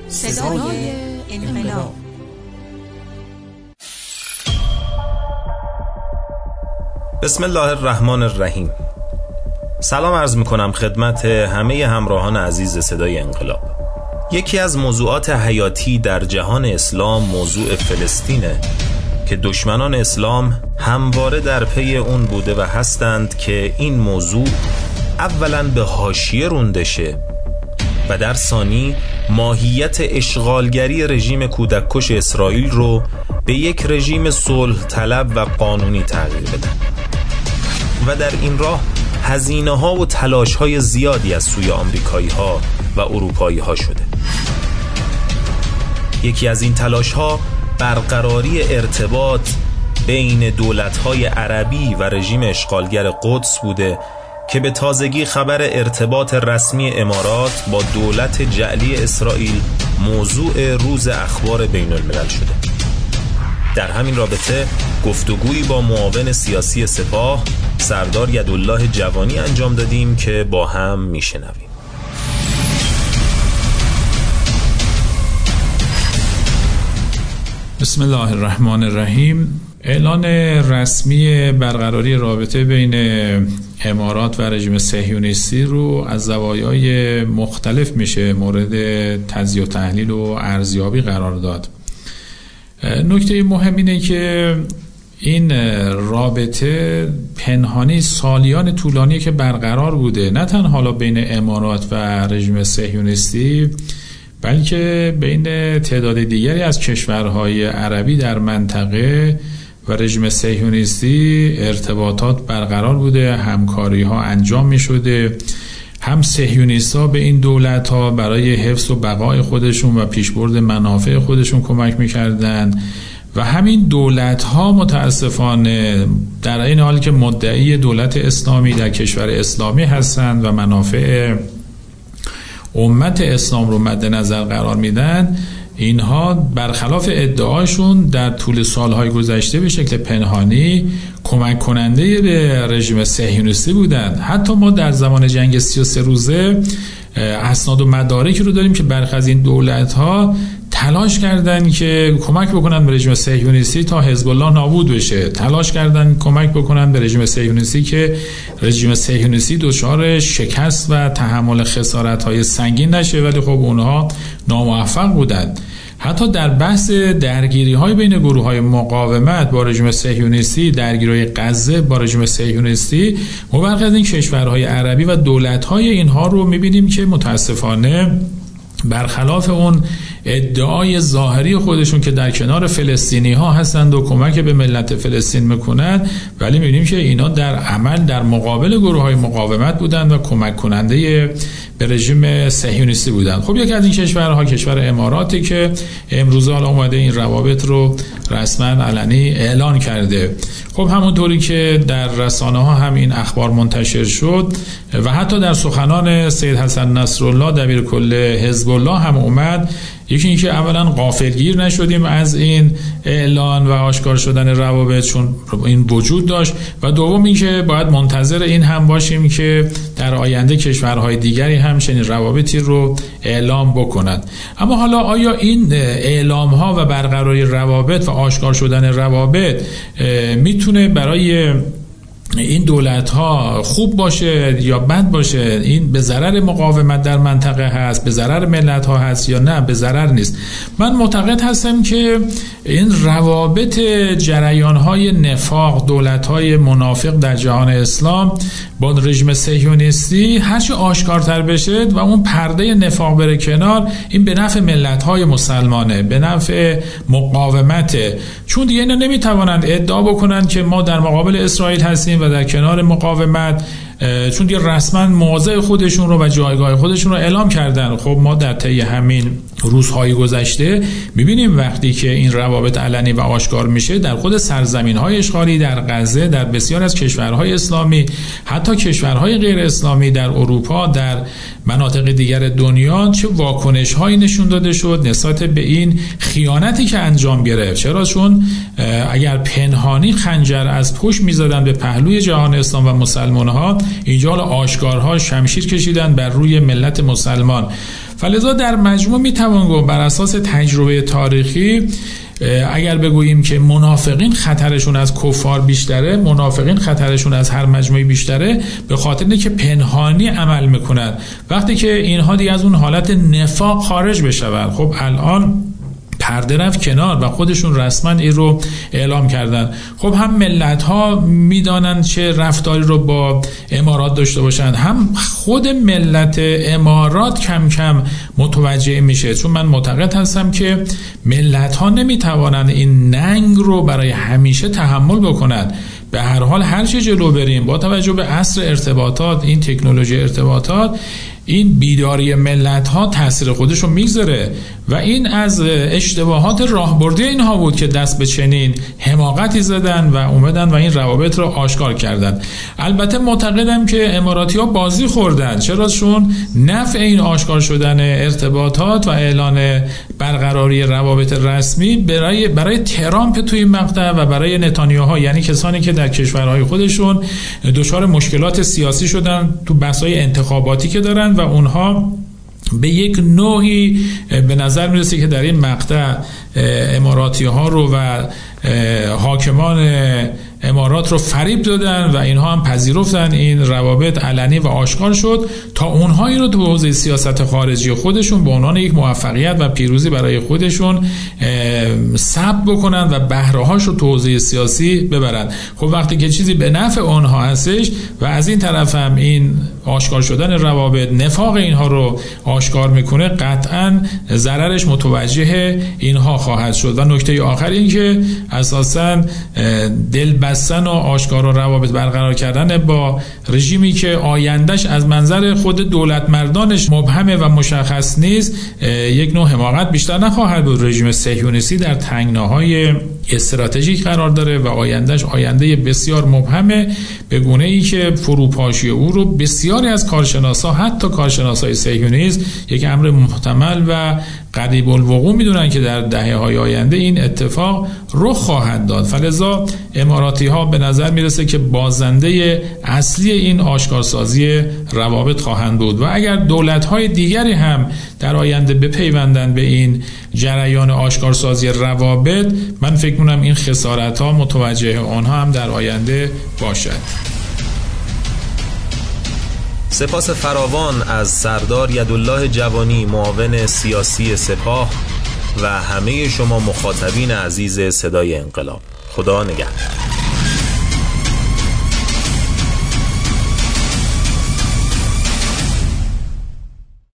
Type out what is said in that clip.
صدای انقلاب. بسم الله الرحمن الرحیم. سلام عرض میکنم خدمت همه همراهان عزیز صدای انقلاب. یکی از موضوعات حیاتی در جهان اسلام موضوع فلسطینه که دشمنان اسلام همواره در پی اون بوده و هستند که این موضوع اولاً به حاشیه رونده شه و در ثانی ماهیت اشغالگری رژیم کودککش اسرائیل رو به یک رژیم صلح طلب و قانونی تغییر بده و در این راه هزینه ها و تلاش های زیادی از سوی آمریکایی ها و اروپایی ها شده. یکی از این تلاش ها برقراری ارتباط بین دولت های عربی و رژیم اشغالگر قدس بوده که به تازگی خبر ارتباط رسمی امارات با دولت جعلی اسرائیل موضوع روز اخبار بین الملل شده. در همین رابطه گفتگویی با معاون سیاسی سپاه سردار یدالله جوانی انجام دادیم که با هم میشنویم. بسم الله الرحمن الرحیم. اعلان رسمی برقراری رابطه بین امارات و رژیم صهیونیستی رو از زوایای مختلف میشه مورد تجزیه و تحلیل و ارزیابی قرار داد. نکته مهم اینه که این رابطه پنهانی سالیان طولانی که برقرار بوده، نه تنها حالا بین امارات و رژیم صهیونیستی بلکه بین تعداد دیگری از کشورهای عربی در منطقه و رژیم صهیونیستی ارتباطات برقرار بوده، همکاری ها انجام می شده. هم صهیونیست ها به این دولت ها برای حفظ و بقای خودشون و پیشبرد منافع خودشون کمک می کردن و همین دولت ها متاسفانه در این حال که مدعی دولت اسلامی در کشور اسلامی هستند و منافع امت اسلام رو مد نظر قرار میدن، اینها برخلاف ادعاشون در طول سالهای گذشته به شکل پنهانی کمک کننده به رژیم صهیونیستی بودند. حتی ما در زمان جنگ 33 روزه اسناد و مدارکی رو داریم که برخی از این دولت‌ها تلاش کردن که کمک بکنن به رژیم صهیونیستی تا حزب الله نابود بشه، تلاش کردن کمک بکنن به رژیم صهیونیستی که رژیم صهیونیستی دچار شکست و تحمل خسارت‌های سنگین نشه، ولی خب اونها ناموفق بودند. حتی در بحث درگیری‌های بین گروه‌های مقاومت با رژیم صهیونیستی، درگیری‌های غزه با رژیم صهیونیستی، ما برخی از این کشورهای عربی و دولت‌های اینها رو می‌بینیم که متأسفانه برخلاف اون ادعای ظاهری خودشون که در کنار فلسطینی ها هستند و کمک به ملت فلسطین میکنند، ولی میبینیم که اینا در عمل در مقابل گروه های مقاومت بودند و کمک کننده به رژیم صهیونیستی بودند. خب یکی از این کشورها کشور اماراتی که امروز حالا اومده این روابط رو رسما علنی اعلان کرده. خب همونطوری که در رسانه ها هم این اخبار منتشر شد و حتی در سخنان سید حسن نصرالله دبیرکل حزب الله هم اومد، یکی اینکه اولا غافلگیر نشدیم از این اعلان و آشکار شدن روابط چون این وجود داشت، و دوم اینکه باید منتظر این هم باشیم که در آینده کشورهای دیگری هم چنین روابطی رو اعلام بکنند. اما حالا آیا این اعلام ها و برقراری روابط و آشکار شدن روابط میتونه برای این دولت ها خوب باشه یا بد باشه؟ این به ضرر مقاومت در منطقه هست، به ضرر ملت ها هست یا نه به ضرر نیست؟ من معتقد هستم که این روابط جریان های نفاق دولت های منافق در جهان اسلام با رژیم صهیونیستی هرچی آشکارتر بشه و اون پرده نفاق بره کنار، این به نفع ملت های مسلمانه، به نفع مقاومته. چون دیگه اینا نمیتوانند ادعا بکنن که ما در مقابل اسرائیل هستیم و در کنار مقاومت، چون دیگه رسما موضع خودشون رو و جایگاه خودشون رو اعلام کردن. خب ما در طی همین روزهای گذشته میبینیم وقتی که این روابط علنی و آشکار میشه در خود سرزمین‌های اشغالی، در غزه، در بسیار از کشورهای اسلامی، حتی کشورهای غیر اسلامی در اروپا، در مناطق دیگر دنیا، چه واکنش‌هایی نشون داده شد نسبت به این خیانتی که انجام گرفت. چرا؟ چون اگر پنهانی خنجر از پشت می‌زدن به پهلوی جهان اسلام و مسلمان‌ها، اینجا آشکارها شمشیر کشیدن بر روی ملت مسلمان. فلذا در مجموع میتوان گفت بر اساس تجربه تاریخی اگر بگوییم که منافقین خطرشون از کفار بیشتره، منافقین خطرشون از هر مجموعی بیشتره، به خاطر اینکه که پنهانی عمل میکنن. وقتی که اینها دیگه از اون حالت نفاق خارج بشن، خب الان پرده رفت کنار و خودشون رسما این رو اعلام کردن. خب هم ملت ها میدانن چه رفتاری رو با امارات داشته باشن، هم خود ملت امارات کم کم متوجه میشه، چون من معتقد هستم که ملت ها نمیتوانند این ننگ رو برای همیشه تحمل بکنند. به هر حال هر چه جلو بریم با توجه به عصر ارتباطات، این تکنولوژی ارتباطات، این بیداری ملت ها تاثیر خودش رو میگذاره و این از اشتباهات راهبردی اینها بود که دست به چنین حماقتی زدن و اومدن و این روابط رو آشکار کردن. البته معتقدم که اماراتی ها بازی خوردن، چرا؟ چون نفع این آشکار شدن ارتباطات و اعلان برقراری روابط رسمی برای ترامپ توی مقطع و برای نتانیاهو، یعنی کسانی که در کشورهای خودشون دچار مشکلات سیاسی شدن تو بحث‌های انتخاباتی که دارن و اونها به یک نوعی به نظر میرسه که در این مقطع اماراتی ها رو و حاکمان امارات رو فریب دادن و اینها هم پذیرفتن این روابط علنی و آشکار شد تا اونها این رو تو حوزه سیاست خارجی خودشون به عنوان یک موفقیت و پیروزی برای خودشون ثبت بکنن و بهره‌هاش رو تو حوزه سیاسی ببرن. خب وقتی که چیزی به نفع اونها هستش و از این طرف هم این آشکار شدن روابط نفاق اینها رو آشکار میکنه، قطعاً ضررش متوجه اینها خواهد شد. و نکته آخر این که اساساً دل بستن و آشکار و روابط برقرار کردن با رژیمی که آیندهش از منظر خود دولت مردانش مبهمه و مشخص نیست، یک نوع حماقت بیشتر نخواهد بود. رژیم صهیونیستی در تنگناهای استراتژیک قرار داره و آیندهش آینده بسیار مبهمه، به گونه ای که فروپاشی او رو بسیاری از کارشناسا، حتی کارشناسای صهیونیست، یک امر محتمل و قریب الوقوع میدونن که در دهه‌های آینده این اتفاق رخ خواهد داد. فلذا اماراتی ها به نظر میرسه که بازنده اصلی این آشکارسازی روابط خواهند بود و اگر دولت‌های دیگری هم در آینده بپیوندن به این جریان آشکارسازی روابط، من فکر می‌کنم این خسارت‌ها متوجه آنها هم در آینده باشد. سپاس فراوان از سردار یدالله جوانی، معاون سیاسی سپاه و همه شما مخاطبین عزیز صدای انقلاب. خدا نگهدار.